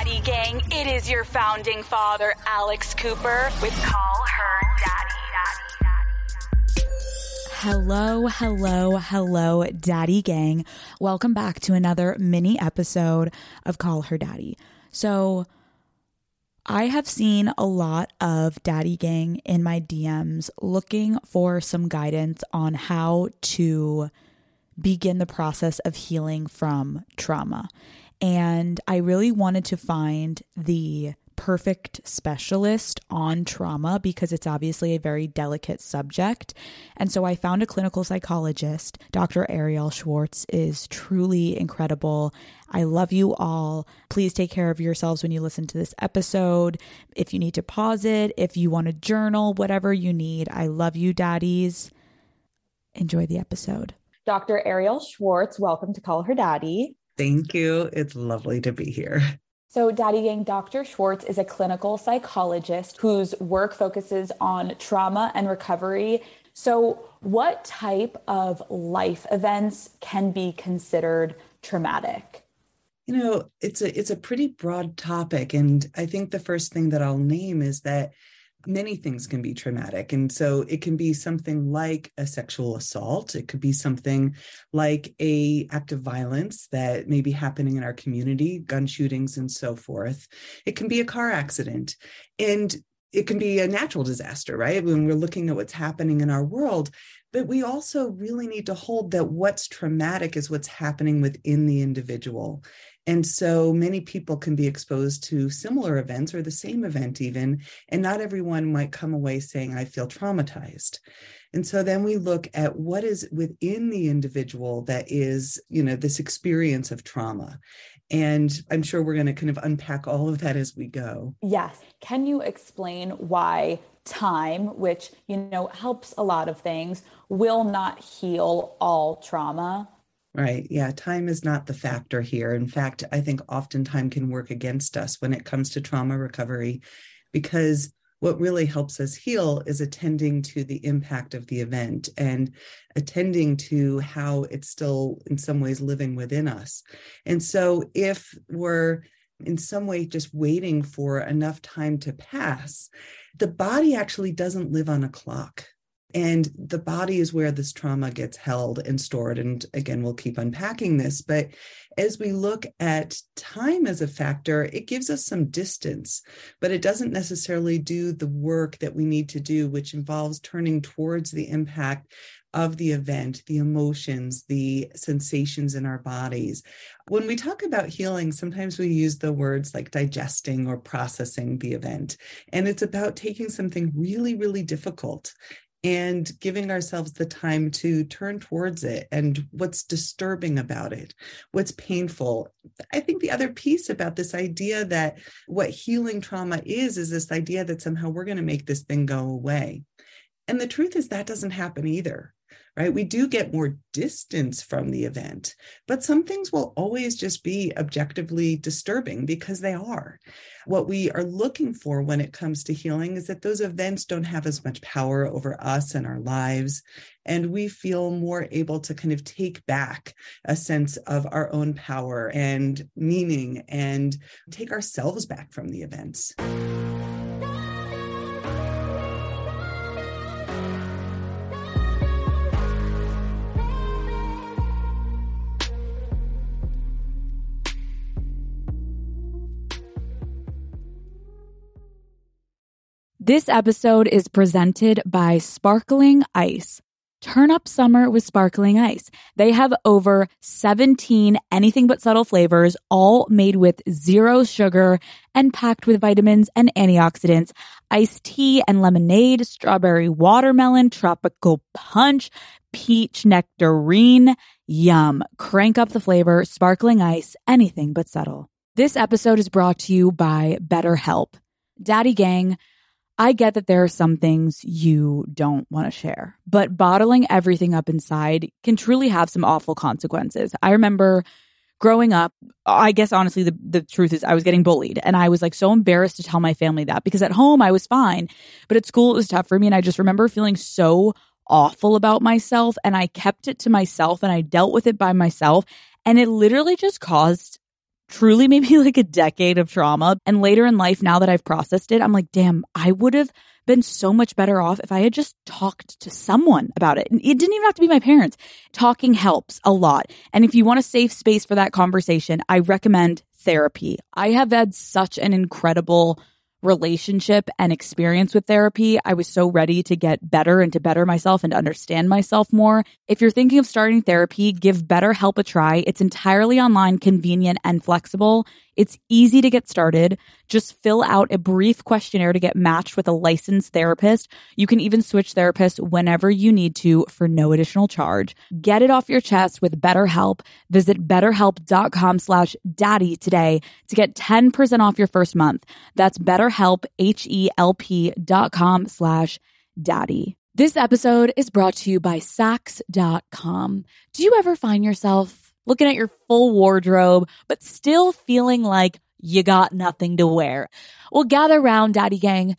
Daddy Gang. It is your founding father, Alex Cooper, with Call Her Daddy. Hello, Daddy Gang. Welcome back to another mini episode of Call Her Daddy. So I have seen a lot of Daddy Gang in my DMs looking for some guidance on how to begin the process of healing from trauma. And I really wanted to find the perfect specialist on trauma because it's obviously a very delicate subject. And so I found a clinical psychologist. Dr. Ariel Schwartz is truly incredible. I love you all. Please take care of yourselves when you listen to this episode. If you need to pause it, if you want to journal, whatever you need. I love you, daddies. Enjoy the episode. Dr. Ariel Schwartz, welcome to Call Her Daddy. Thank you. It's lovely to be here. So Daddy Gang, Dr. Schwartz is a clinical psychologist whose work focuses on trauma and recovery. So what type of life events can be considered traumatic? You know, it's a pretty broad topic. And I think the first thing that I'll name is that many things can be traumatic. And so it can be something like a sexual assault. It could be something like an act of violence that may be happening in our community, gun shootings and so forth. It can be a car accident. And it can be a natural disaster, right? When we're looking at what's happening in our world. But we also really need to hold that what's traumatic is what's happening within the individual. And so many people can be exposed to similar events or the same event even, and not everyone might come away saying, I feel traumatized. And so then we look at what is within the individual that is, this experience of trauma. And I'm sure we're going to kind of unpack all of that as we go. Yes. Can you explain why time, which, helps a lot of things, will not heal all trauma? Right. Yeah. Time is not the factor here. In fact, I think often time can work against us when it comes to trauma recovery, because what really helps us heal is attending to the impact of the event and attending to how it's still in some ways living within us. And so if we're in some way just waiting for enough time to pass, the body actually doesn't live on a clock. And the body is where this trauma gets held and stored. And again, we'll keep unpacking this. But as we look at time as a factor, it gives us some distance, but it doesn't necessarily do the work that we need to do, which involves turning towards the impact of the event, the emotions, the sensations in our bodies. When we talk about healing, sometimes we use the words like digesting or processing the event. And it's about taking something really, really difficult and giving ourselves the time to turn towards it and what's disturbing about it, what's painful. I think the other piece about this idea that what healing trauma is this idea that somehow we're going to make this thing go away. And the truth is that doesn't happen either, right? We do get more distance from the event, but some things will always just be objectively disturbing because they are. What we are looking for when it comes to healing is that those events don't have as much power over us and our lives, and we feel more able to kind of take back a sense of our own power and meaning and take ourselves back from the events. This episode is presented by Sparkling Ice. Turn up summer with Sparkling Ice. They have over 17 anything but subtle flavors, all made with zero sugar and packed with vitamins and antioxidants. Iced tea and lemonade, strawberry watermelon, tropical punch, peach nectarine. Yum. Crank up the flavor. Sparkling Ice, anything but subtle. This episode is brought to you by BetterHelp. Daddy Gang, I get that there are some things you don't want to share, but bottling everything up inside can truly have some awful consequences. I remember growing up, I guess honestly, the truth is I was getting bullied, and I was like so embarrassed to tell my family that, because at home I was fine, but at school it was tough for me. And I just remember feeling so awful about myself, and I kept it to myself and I dealt with it by myself. And it literally just caused truly maybe like a decade of trauma. And later in life, now that I've processed it, I'm like, damn, I would have been so much better off if I had just talked to someone about it. And it didn't even have to be my parents. Talking helps a lot. And if you want a safe space for that conversation, I recommend therapy. I have had such an incredible relationship and experience with therapy. I was so ready to get better and to better myself and to understand myself more. If you're thinking of starting therapy, give BetterHelp a try. It's entirely online, convenient, and flexible. It's easy to get started. Just fill out a brief questionnaire to get matched with a licensed therapist. You can even switch therapists whenever you need to for no additional charge. Get it off your chest with BetterHelp. Visit betterhelp.com/daddy today to get 10% off your first month. That's BetterHelp, HELP.com/daddy. This episode is brought to you by Saks.com. Do you ever find yourself looking at your full wardrobe, but still feeling like you got nothing to wear? Well, gather round, Daddy Gang.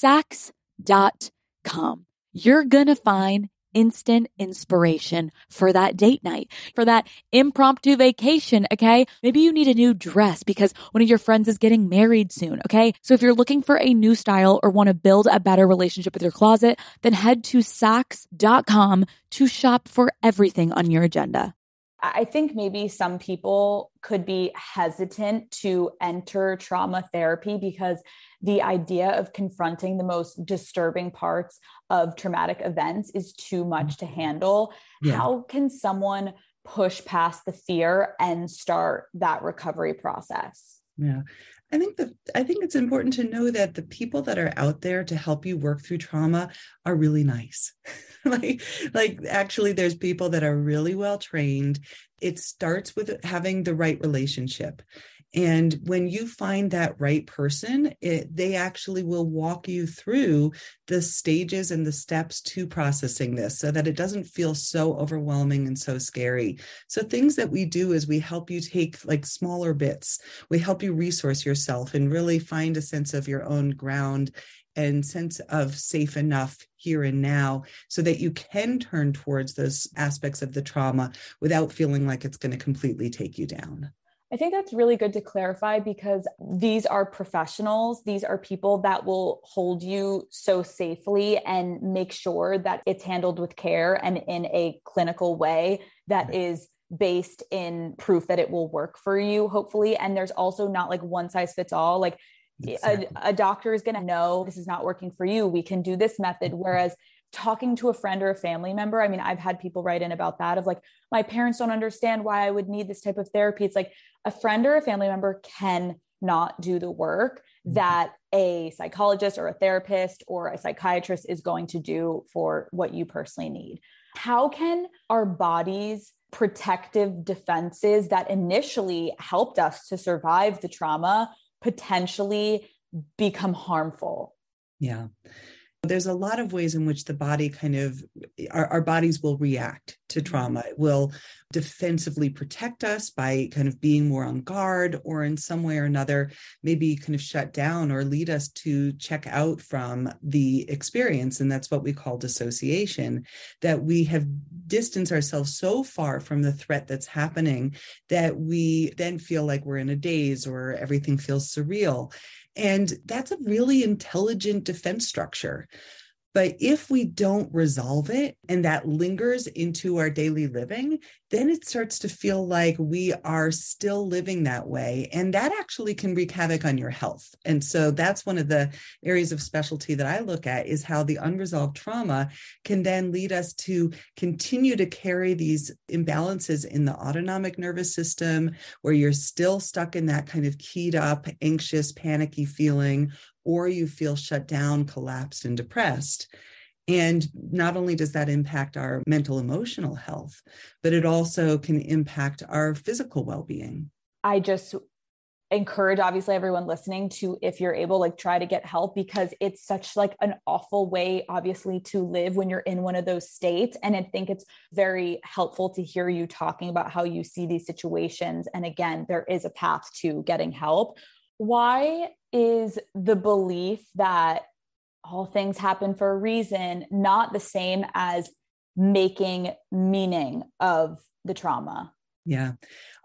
Saks.com. You're gonna find instant inspiration for that date night, for that impromptu vacation, okay? Maybe you need a new dress because one of your friends is getting married soon, okay? So if you're looking for a new style or want to build a better relationship with your closet, then head to Saks.com to shop for everything on your agenda. I think maybe some people could be hesitant to enter trauma therapy because the idea of confronting the most disturbing parts of traumatic events is too much to handle. Yeah. How can someone push past the fear and start that recovery process? Yeah. I think it's important to know that the people that are out there to help you work through trauma are really nice. like actually there's people that are really well trained. It starts with having the right relationship. And when you find that right person, they actually will walk you through the stages and the steps to processing this so that it doesn't feel so overwhelming and so scary. So things that we do is we help you take like smaller bits. We help you resource yourself and really find a sense of your own ground and sense of safe enough here and now so that you can turn towards those aspects of the trauma without feeling like it's going to completely take you down. I think that's really good to clarify because these are professionals. These are people that will hold you so safely and make sure that it's handled with care and in a clinical way that is based in proof that it will work for you, hopefully. And there's also not like one size fits all. Like exactly. a doctor is going to know this is not working for you. We can do this method. Whereas talking to a friend or a family member, I mean, I've had people write in about that of like, my parents don't understand why I would need this type of therapy. It's like a friend or a family member can not do the work that a psychologist or a therapist or a psychiatrist is going to do for what you personally need. How can our body's protective defenses that initially helped us to survive the trauma potentially become harmful? Yeah. There's a lot of ways in which the body kind of, our bodies will react to trauma. It will defensively protect us by kind of being more on guard, or in some way or another, maybe kind of shut down or lead us to check out from the experience. And that's what we call dissociation, that we have distanced ourselves so far from the threat that's happening that we then feel like we're in a daze or everything feels surreal. And that's a really intelligent defense structure. But if we don't resolve it and that lingers into our daily living, then it starts to feel like we are still living that way. And that actually can wreak havoc on your health. And so that's one of the areas of specialty that I look at, is how the unresolved trauma can then lead us to continue to carry these imbalances in the autonomic nervous system, where you're still stuck in that kind of keyed up, anxious, panicky feeling, or you feel shut down, collapsed, and depressed. And not only does that impact our mental, emotional health, but it also can impact our physical well-being. I just encourage, obviously, everyone listening to, if you're able, like, try to get help, because it's such like an awful way, obviously, to live when you're in one of those states. And I think it's very helpful to hear you talking about how you see these situations. And again, there is a path to getting help. Why is the belief that all things happen for a reason not the same as making meaning of the trauma? Yeah.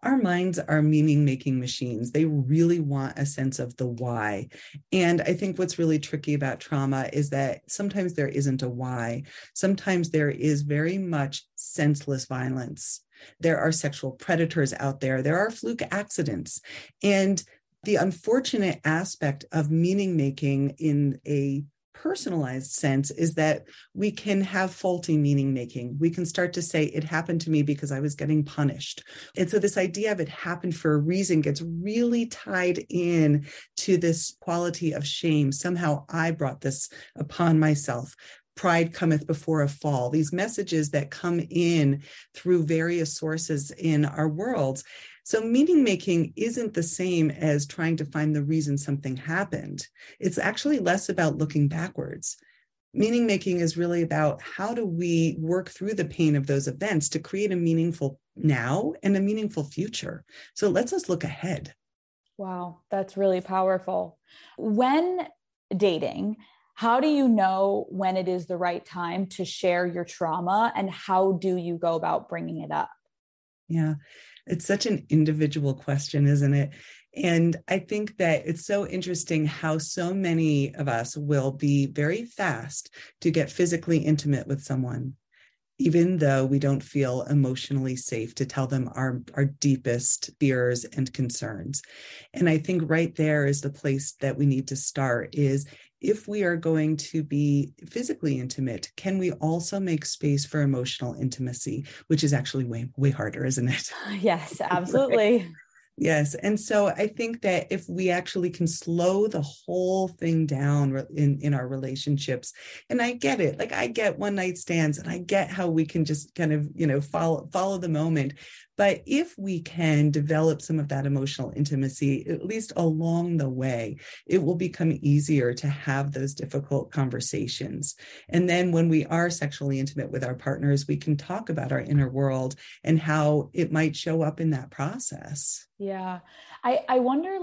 our minds are meaning-making machines. They really want a sense of the why. And I think what's really tricky about trauma is that sometimes there isn't a why. Sometimes there is very much senseless violence. There are sexual predators out there. There are fluke accidents. And the unfortunate aspect of meaning-making in a personalized sense is that we can have faulty meaning making. We can start to say it happened to me because I was getting punished. And so this idea of it happened for a reason gets really tied in to this quality of shame. Somehow I brought this upon myself. Pride cometh before a fall. These messages that come in through various sources in our worlds. So meaning making isn't the same as trying to find the reason something happened. It's actually less about looking backwards. Meaning making is really about how do we work through the pain of those events to create a meaningful now and a meaningful future. So it lets us look ahead. Wow, that's really powerful. When dating, how do you know when it is the right time to share your trauma, and how do you go about bringing it up? Yeah, it's such an individual question, isn't it? And I think that it's so interesting how so many of us will be very fast to get physically intimate with someone, even though we don't feel emotionally safe to tell them our deepest fears and concerns. And I think right there is the place that we need to start is, if we are going to be physically intimate, can we also make space for emotional intimacy, which is actually way harder, isn't it? Yes, absolutely. Right? Yes. And so I think that if we actually can slow the whole thing down in our relationships, and I get it, like I get one night stands and I get how we can just kind of, follow the moment. But if we can develop some of that emotional intimacy, at least along the way, it will become easier to have those difficult conversations. And then when we are sexually intimate with our partners, we can talk about our inner world and how it might show up in that process. Yeah. I wonder,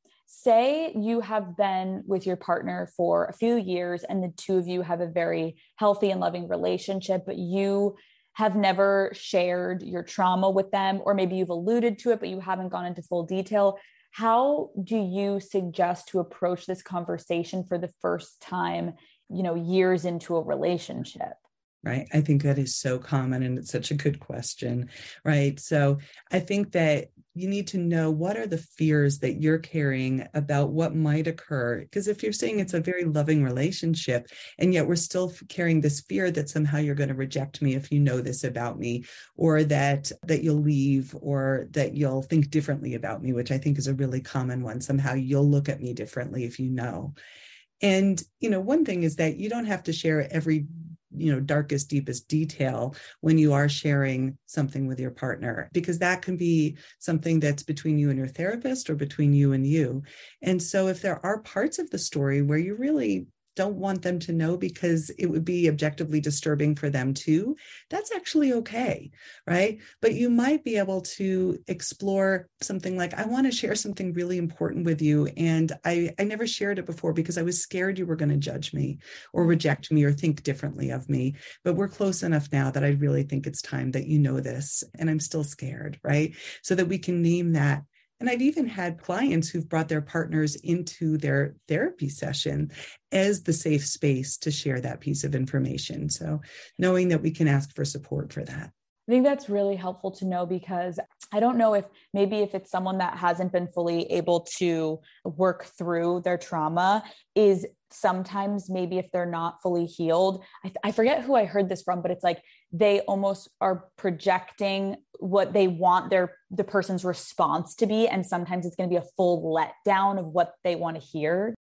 say you have been with your partner for a few years and the two of you have a very healthy and loving relationship, but you have never shared your trauma with them, or maybe you've alluded to it, but you haven't gone into full detail. How do you suggest to approach this conversation for the first time, years into a relationship? Right. I think that is so common, and it's such a good question, right? So I think that you need to know, what are the fears that you're carrying about what might occur? Because if you're saying it's a very loving relationship, and yet we're still carrying this fear that somehow you're going to reject me if you know this about me, or that you'll leave, or that you'll think differently about me, which I think is a really common one. Somehow you'll look at me differently if you know. And, one thing is that you don't have to share every darkest, deepest detail when you are sharing something with your partner, because that can be something that's between you and your therapist, or between you and you. And so if there are parts of the story where you really don't want them to know because it would be objectively disturbing for them too, that's actually okay, right? But you might be able to explore something like, I want to share something really important with you, and I never shared it before because I was scared you were going to judge me or reject me or think differently of me. But we're close enough now that I really think it's time that you know this, and I'm still scared, right? So that we can name that. And I've even had clients who've brought their partners into their therapy session as the safe space to share that piece of information. So knowing that we can ask for support for that. I think that's really helpful to know, because I don't know if it's someone that hasn't been fully able to work through their trauma, is sometimes maybe if they're not fully healed, I forget who I heard this from, but it's like they almost are projecting what they want the person's response to be. And sometimes it's going to be a full letdown of what they want to hear.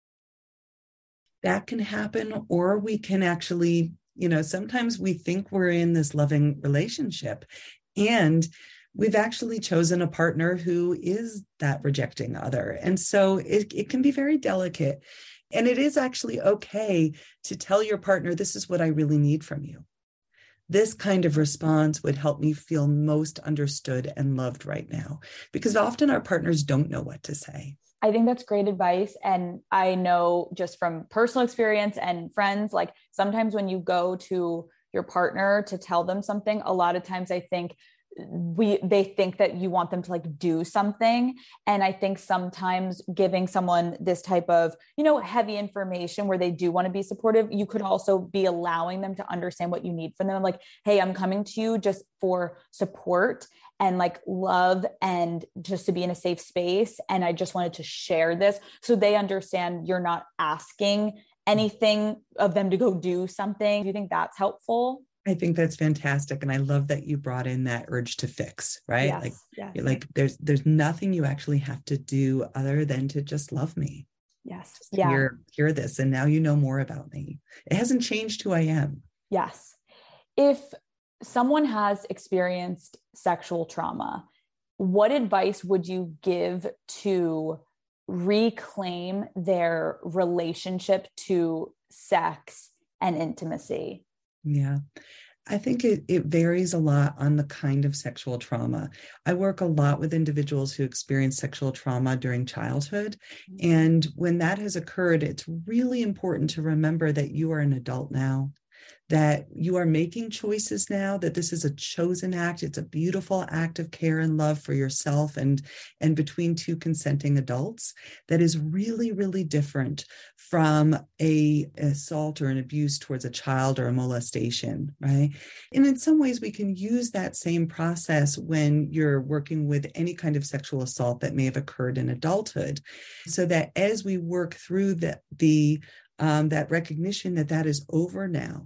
That can happen, or we can actually, sometimes we think we're in this loving relationship, and we've actually chosen a partner who is that rejecting other. And so it can be very delicate. And it is actually okay to tell your partner, this is what I really need from you. This kind of response would help me feel most understood and loved right now, because often our partners don't know what to say. I think that's great advice. And I know just from personal experience and friends, like sometimes when you go to your partner to tell them something, a lot of times I think they think that you want them to like do something. And I think sometimes giving someone this type of, heavy information where they do want to be supportive, you could also be allowing them to understand what you need from them. Like, hey, I'm coming to you just for support and like love and just to be in a safe space. And I just wanted to share this so they understand you're not asking anything of them to go do something. Do you think that's helpful? I think that's fantastic. And I love that you brought in that urge to fix, right? Yes, Like there's nothing you actually have to do other than to just love me. Yes. Just hear this. And now you know more about me. It hasn't changed who I am. Yes. If someone has experienced sexual trauma, what advice would you give to reclaim their relationship to sex and intimacy? Yeah. I think it varies a lot on the kind of sexual trauma. I work a lot with individuals who experience sexual trauma during childhood. And when that has occurred, it's really important to remember that you are an adult now, that you are making choices now, that this is a chosen act. It's a beautiful act of care and love for yourself and between two consenting adults that is really, really different from an assault or an abuse towards a child or a molestation, right? And in some ways, we can use that same process when you're working with any kind of sexual assault that may have occurred in adulthood, so that as we work through that recognition that is over now,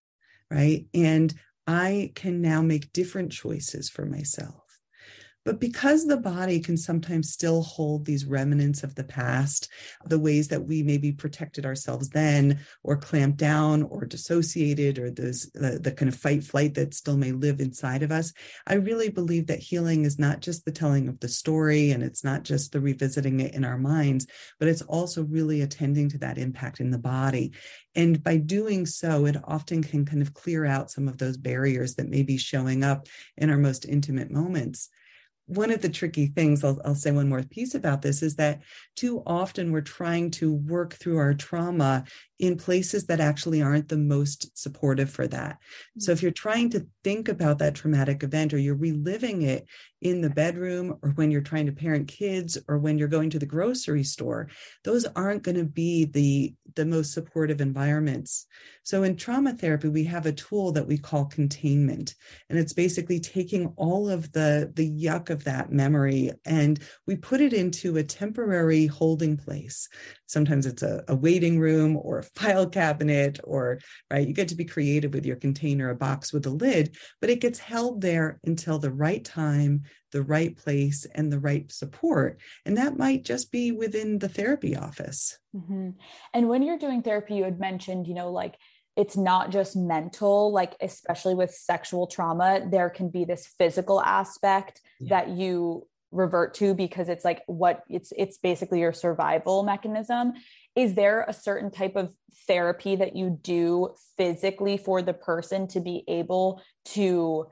right? And I can now make different choices for myself. But because the body can sometimes still hold these remnants of the past, the ways that we maybe protected ourselves then, or clamped down, or dissociated, or the kind of fight flight that still may live inside of us, I really believe that healing is not just the telling of the story, and it's not just the revisiting it in our minds, but it's also really attending to that impact in the body. And by doing so, it often can kind of clear out some of those barriers that may be showing up in our most intimate moments. One of the tricky things, I'll say one more piece about this, is that too often we're trying to work through our trauma in places that actually aren't the most supportive for that. So if you're trying to think about that traumatic event, or you're reliving it in the bedroom, or when you're trying to parent kids, or when you're going to the grocery store, those aren't going to be the most supportive environments. So in trauma therapy, we have a tool that we call containment. And it's basically taking all of the yuck of that memory, and we put it into a temporary holding place. Sometimes it's a waiting room or a file cabinet, or, right, you get to be creative with your container, a box with a lid, but it gets held there until the right time, the right place, and the right support. And that might just be within the therapy office. Mm-hmm. And when you're doing therapy, you had mentioned, like, it's not just mental, like, especially with sexual trauma, there can be this physical aspect that you revert to because it's like it's basically your survival mechanism. Is there a certain type of therapy that you do physically for the person to be able to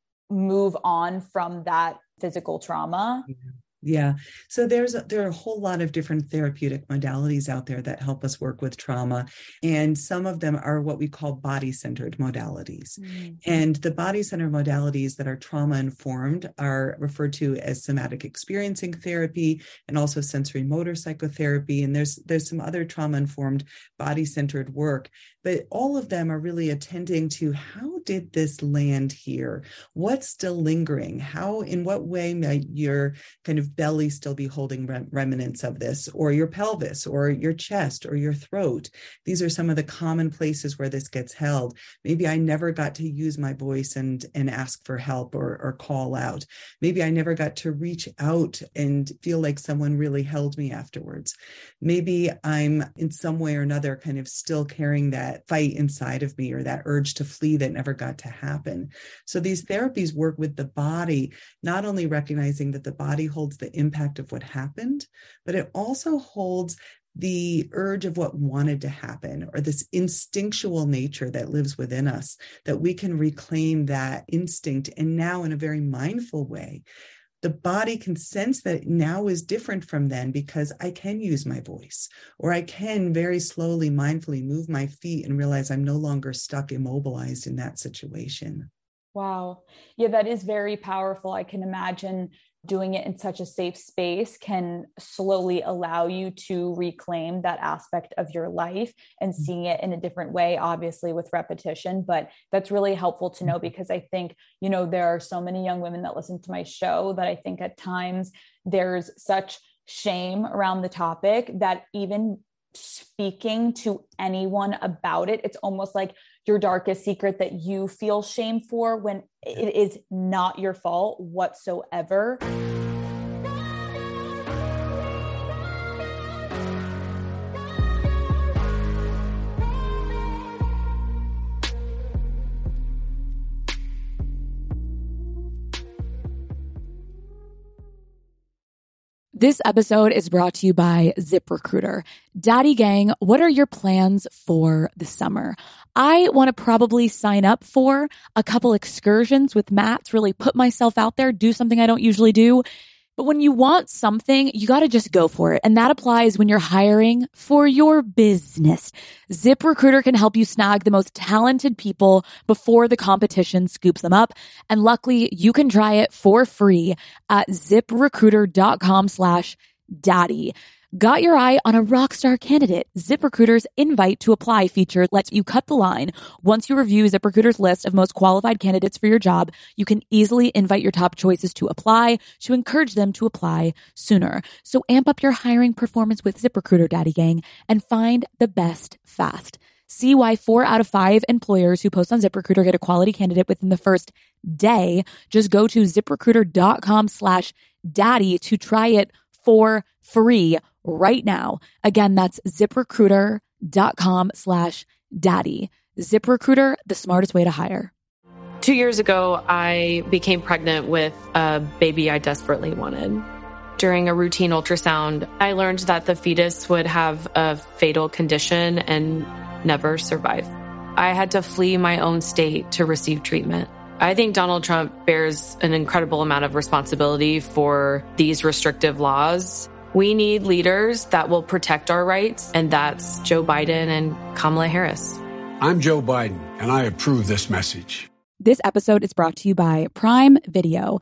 move on from that physical trauma? Yeah. So there are a whole lot of different therapeutic modalities out there that help us work with trauma. And some of them are what we call body-centered modalities. Mm-hmm. And the body-centered modalities that are trauma-informed are referred to as somatic experiencing therapy, and also sensory motor psychotherapy. And there's some other trauma-informed body-centered work. But all of them are really attending to, how did this land here? What's still lingering? In what way might your kind of belly still be holding remnants of this, or your pelvis, or your chest, or your throat? These are some of the common places where this gets held. Maybe I never got to use my voice and ask for help or call out. Maybe I never got to reach out and feel like someone really held me afterwards. Maybe I'm in some way or another kind of still carrying that fight inside of me, or that urge to flee that never got to happen. So these therapies work with the body, not only recognizing that the body holds the impact of what happened, but it also holds the urge of what wanted to happen, or this instinctual nature that lives within us, that we can reclaim that instinct. And now, in a very mindful way, the body can sense that now is different from then, because I can use my voice, or I can very slowly, mindfully move my feet and realize I'm no longer stuck, immobilized in that situation. Wow. Yeah, that is very powerful. I can imagine doing it in such a safe space can slowly allow you to reclaim that aspect of your life and seeing it in a different way, obviously with repetition. But that's really helpful to know, because I think, there are so many young women that listen to my show that I think at times there's such shame around the topic that even speaking to anyone about it, it's almost like your darkest secret that you feel shame for, when it is not your fault whatsoever. This episode is brought to you by ZipRecruiter. Daddy Gang, what are your plans for the summer? I want to probably sign up for a couple excursions with Matt to really put myself out there, do something I don't usually do. But when you want something, you got to just go for it. And that applies when you're hiring for your business. ZipRecruiter can help you snag the most talented people before the competition scoops them up. And luckily, you can try it for free at ziprecruiter.com/daddy. Got your eye on a rockstar candidate? ZipRecruiter's invite to apply feature lets you cut the line. Once you review ZipRecruiter's list of most qualified candidates for your job, you can easily invite your top choices to apply to encourage them to apply sooner. So amp up your hiring performance with ZipRecruiter, Daddy Gang, and find the best fast. See why 4 out of 5 employers who post on ZipRecruiter get a quality candidate within the first day. Just go to ziprecruiter.com/daddy to try it for free right now. Again, that's ziprecruiter.com/daddy. ZipRecruiter, the smartest way to hire. 2 years ago, I became pregnant with a baby I desperately wanted. During a routine ultrasound, I learned that the fetus would have a fatal condition and never survive. I had to flee my own state to receive treatment. I think Donald Trump bears an incredible amount of responsibility for these restrictive laws. We need leaders that will protect our rights, and that's Joe Biden and Kamala Harris. I'm Joe Biden, and I approve this message. This episode is brought to you by Prime Video.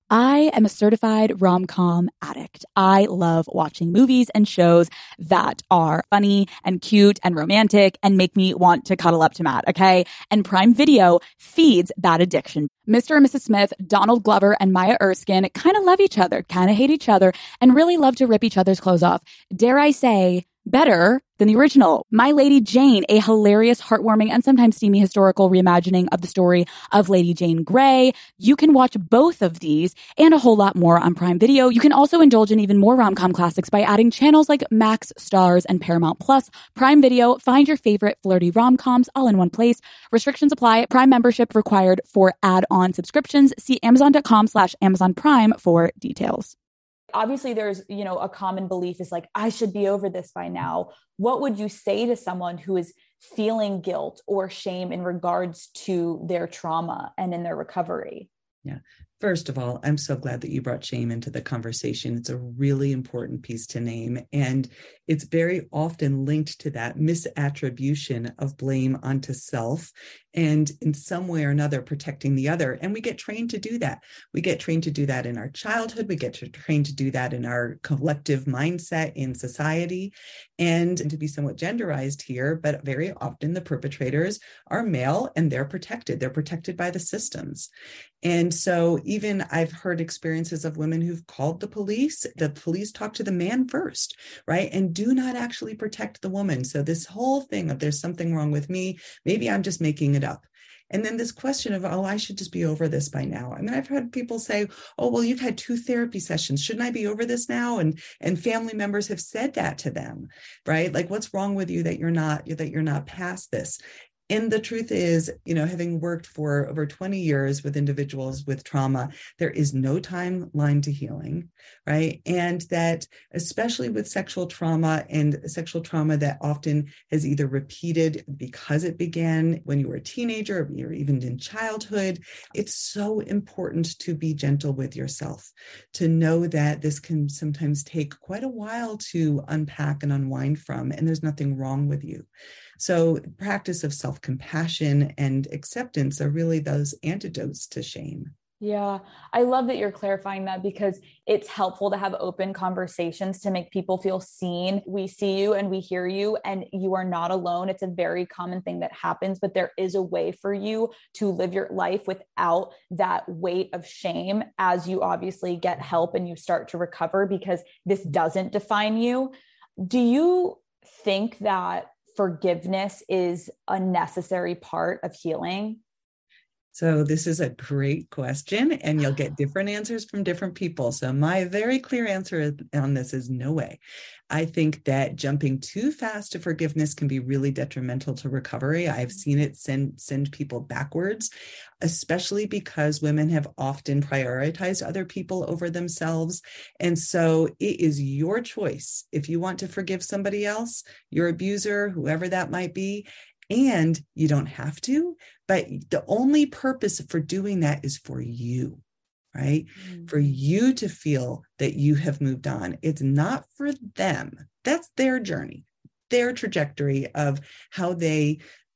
I am a certified rom-com addict. I love watching movies and shows that are funny and cute and romantic and make me want to cuddle up to Matt, okay? And Prime Video feeds that addiction. Mr. and Mrs. Smith, Donald Glover, and Maya Erskine kind of love each other, kind of hate each other, and really love to rip each other's clothes off. Dare I say, better than the original. My Lady Jane, a hilarious, heartwarming, and sometimes steamy historical reimagining of the story of Lady Jane Grey. You can watch both of these and a whole lot more on Prime Video. You can also indulge in even more rom-com classics by adding channels like Max, Stars, and Paramount Plus. Prime Video, find your favorite flirty rom-coms all in one place. Restrictions apply. Prime membership required for add-on subscriptions. See Amazon.com/Amazon Prime for details. Obviously, there's, a common belief is like, I should be over this by now. What would you say to someone who is feeling guilt or shame in regards to their trauma and in their recovery? Yeah. First of all, I'm so glad that you brought shame into the conversation. It's a really important piece to name. And it's very often linked to that misattribution of blame onto self and in some way or another protecting the other. And we get trained to do that. We get trained to do that in our childhood. We get trained to do that in our collective mindset in society. And to be somewhat genderized here, but very often the perpetrators are male and they're protected. They're protected by the systems. And so even I've heard experiences of women who've called the police. The police talk to the man first, right? And do not actually protect the woman. So this whole thing of there's something wrong with me, maybe I'm just making it up. And then this question of, I should just be over this by now. I mean, I've heard people say, well, you've had 2 therapy sessions. Shouldn't I be over this now? And family members have said that to them, right? Like, what's wrong with you that you're not past this? And the truth is, having worked for over 20 years with individuals with trauma, there is no timeline to healing, right? And that especially with sexual trauma and sexual trauma that often has either repeated because it began when you were a teenager or even in childhood, it's so important to be gentle with yourself, to know that this can sometimes take quite a while to unpack and unwind from, and there's nothing wrong with you. So practice of self-compassion and acceptance are really those antidotes to shame. Yeah, I love that you're clarifying that, because it's helpful to have open conversations to make people feel seen. We see you and we hear you, and you are not alone. It's a very common thing that happens, but there is a way for you to live your life without that weight of shame as you obviously get help and you start to recover, because this doesn't define you. Do you think that forgiveness is a necessary part of healing? So this is a great question, and you'll get different answers from different people. So my very clear answer on this is no way. I think that jumping too fast to forgiveness can be really detrimental to recovery. I've seen it send people backwards, especially because women have often prioritized other people over themselves. And so it is your choice. If you want to forgive somebody else, your abuser, whoever that might be, and you don't have to, but the only purpose for doing that is for you, right? Mm-hmm. For you to feel that you have moved on. It's not for them. That's their journey, their trajectory of how they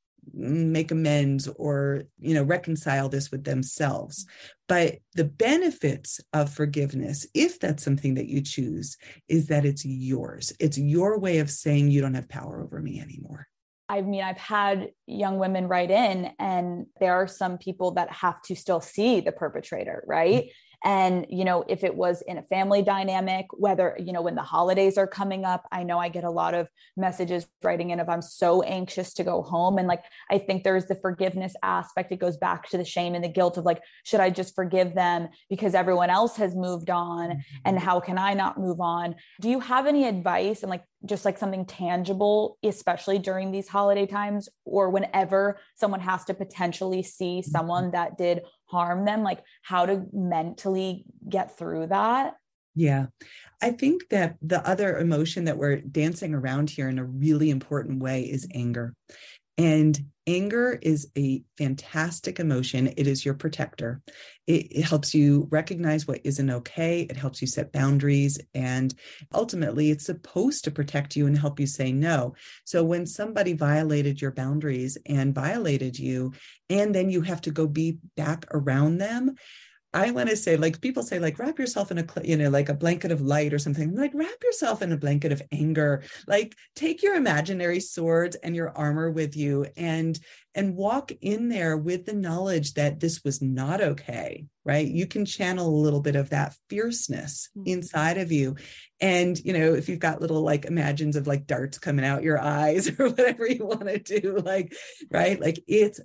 make amends or, reconcile this with themselves. But the benefits of forgiveness, if that's something that you choose, is that it's yours. It's your way of saying you don't have power over me anymore. I mean, I've had young women write in, and there are some people that have to still see the perpetrator, right? And, if it was in a family dynamic, whether, when the holidays are coming up, I know I get a lot of messages writing in of, I'm so anxious to go home. And I think there's the forgiveness aspect. It goes back to the shame and the guilt of should I just forgive them because everyone else has moved on? And how can I not move on? Do you have any advice and just something tangible, especially during these holiday times, or whenever someone has to potentially see someone that did harm them, how to mentally get through that? Yeah, I think that the other emotion that we're dancing around here in a really important way is anger. And anger is a fantastic emotion. It is your protector. It helps you recognize what isn't okay. It helps you set boundaries. And ultimately, it's supposed to protect you and help you say no. So when somebody violated your boundaries and violated you, and then you have to go be back around them, I want to say, people say, wrap yourself in a blanket of light or something. Wrap yourself in a blanket of anger. Take your imaginary swords and your armor with you and walk in there with the knowledge that this was not okay, right? You can channel a little bit of that fierceness inside of you. And, if you've got little imagines of darts coming out your eyes or whatever you want to do, right? It's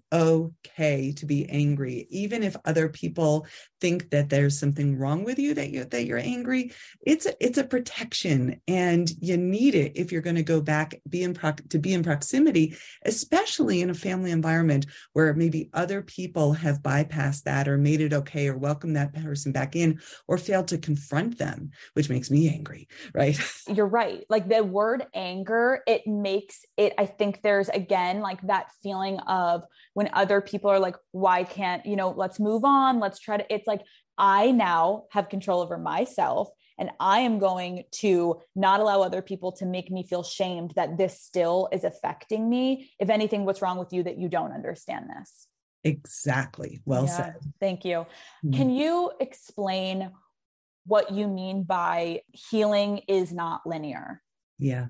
okay to be angry. Even if other people think that there's something wrong with you, that you're angry, it's a protection, and you need it if you're going to go back, be in proximity, especially in a family environment where maybe other people have bypassed that or made it okay or welcomed that person back in or failed to confront them, which makes me angry, right? You're right. The word anger, it makes it, I think there's again, that feeling of when other people are why can't, let's move on. Let's try to, it's I now have control over myself, and I am going to not allow other people to make me feel shamed that this still is affecting me. If anything, what's wrong with you that you don't understand this? Exactly. Well said. Thank you. Can you explain what you mean by healing is not linear? Yeah.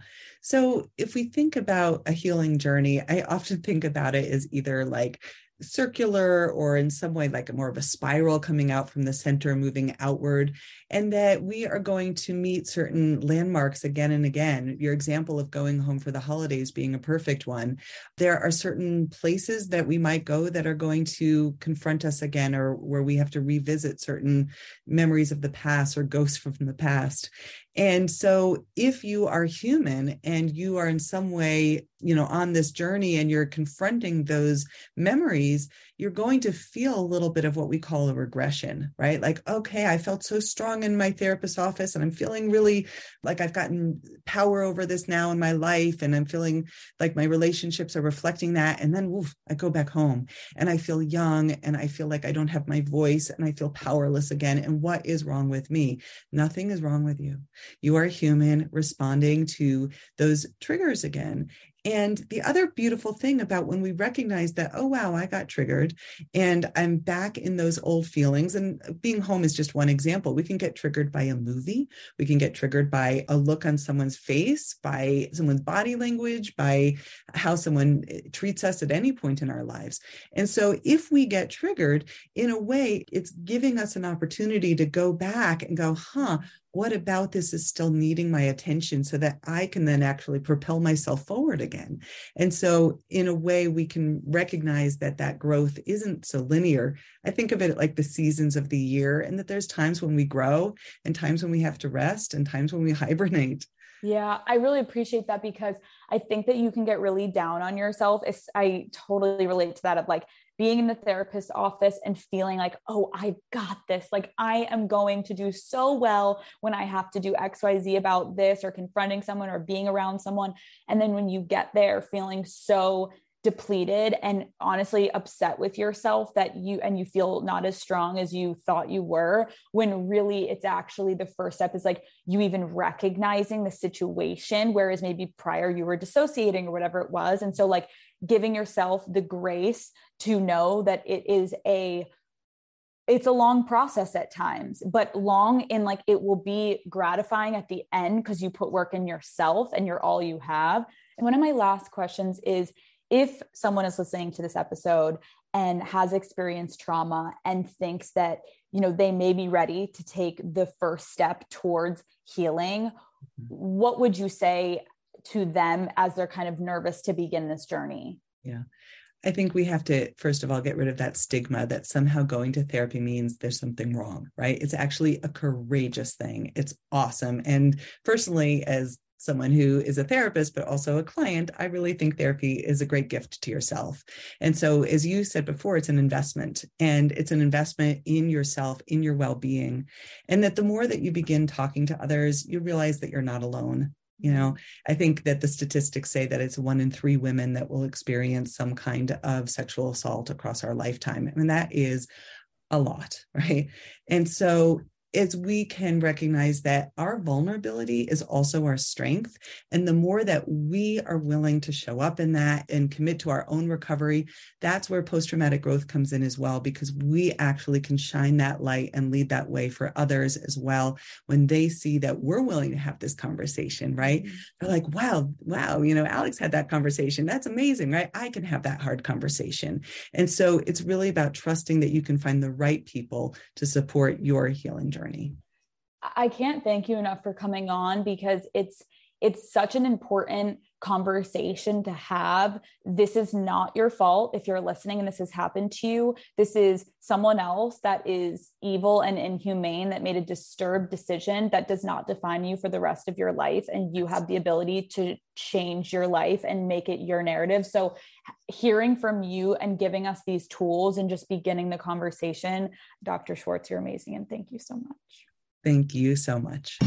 So if we think about a healing journey, I often think about it as either circular or in some way more of a spiral coming out from the center, moving outward, and that we are going to meet certain landmarks again and again. Your example of going home for the holidays being a perfect one. There are certain places that we might go that are going to confront us again, or where we have to revisit certain memories of the past or ghosts from the past. And so if you are human and you are in some way, on this journey and you're confronting those memories, you're going to feel a little bit of what we call a regression, right? Okay, I felt so strong in my therapist's office and I'm feeling really like I've gotten power over this now in my life. And I'm feeling like my relationships are reflecting that. And then I go back home and I feel young and I feel like I don't have my voice and I feel powerless again. And what is wrong with me? Nothing is wrong with you. You are human responding to those triggers again. And the other beautiful thing about when we recognize that, oh, wow, I got triggered and I'm back in those old feelings. And being home is just one example. We can get triggered by a movie. We can get triggered by a look on someone's face, by someone's body language, by how someone treats us at any point in our lives. And so if we get triggered, in a way, it's giving us an opportunity to go back and go, what about this is still needing my attention so that I can then actually propel myself forward again? And so in a way, we can recognize that that growth isn't so linear. I think of it like the seasons of the year, and that there's times when we grow and times when we have to rest and times when we hibernate. Yeah, I really appreciate that, because I think that you can get really down on yourself. I totally relate to that, of like being in the therapist's office and feeling like, oh, I got this. Like I am going to do so well when I have to do XYZ about this, or confronting someone or being around someone. And then when you get there feeling so depleted and honestly upset with yourself that you feel not as strong as you thought you were, when really it's actually the first step is like you even recognizing the situation, whereas maybe prior you were dissociating or whatever it was. And so like giving yourself the grace to know that it's a long process at times, but long in like, it will be gratifying at the end because you put work in yourself and you're all you have. And one of my last questions is, if someone is listening to this episode and has experienced trauma and thinks that, they may be ready to take the first step towards healing, what would you say to them as they're kind of nervous to begin this journey? Yeah. I think we have to, first of all, get rid of that stigma that somehow going to therapy means there's something wrong, right? It's actually a courageous thing. It's awesome. And personally, as someone who is a therapist, but also a client, I really think therapy is a great gift to yourself. And so, as you said before, it's an investment, and it's an investment in yourself, in your well-being. And that the more that you begin talking to others, you realize that you're not alone. I think that the statistics say that it's 1 in 3 women that will experience some kind of sexual assault across our lifetime. I mean, that is a lot, right? And so as we can recognize that our vulnerability is also our strength, and the more that we are willing to show up in that and commit to our own recovery, that's where post-traumatic growth comes in as well, because we actually can shine that light and lead that way for others as well. When they see that we're willing to have this conversation, right? They're like, wow, Alex had that conversation. That's amazing, right? I can have that hard conversation. And so it's really about trusting that you can find the right people to support your healing journey. I can't thank you enough for coming on, because it's such an important conversation to have. This is not your fault if you're listening and this has happened to you. This is someone else that is evil and inhumane, that made a disturbed decision that does not define you for the rest of your life. And you have the ability to change your life and make it your narrative. So hearing from you and giving us these tools and just beginning the conversation, Dr. Schwartz, you're amazing. And thank you so much. Thank you so much.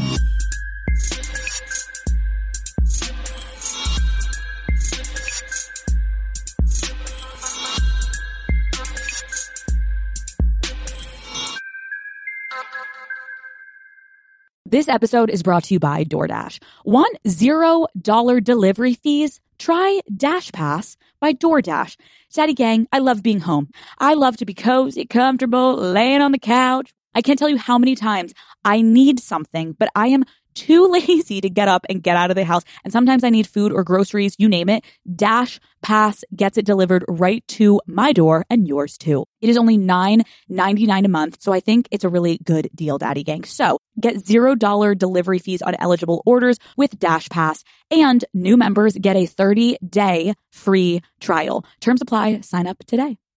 This episode is brought to you by DoorDash. Want $0 delivery fees? Try Dash Pass by DoorDash. Daddy gang, I love being home. I love to be cozy, comfortable, laying on the couch. I can't tell you how many times I need something, but I am too lazy to get up and get out of the house. And sometimes I need food or groceries, you name it. Dash Pass gets it delivered right to my door, and yours too. It is only $9.99 a month, so I think it's a really good deal, Daddy Gang. So get $0 delivery fees on eligible orders with Dash Pass, and new members get a 30-day free trial. Terms apply. Sign up today.